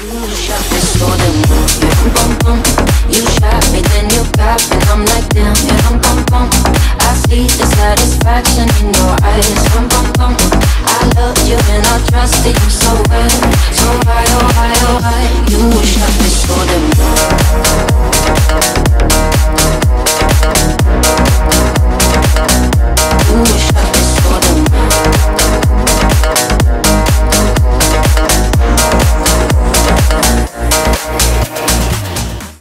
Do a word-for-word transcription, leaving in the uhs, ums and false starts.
shot me so damn well. Yeah, bum bum. You shot me, then you got me. I'm like damn. Yeah, bum bum bum. I see the satisfaction in your eyes. Bum bum bum. I love you and I trusted you so well. So why oh why oh why you shot me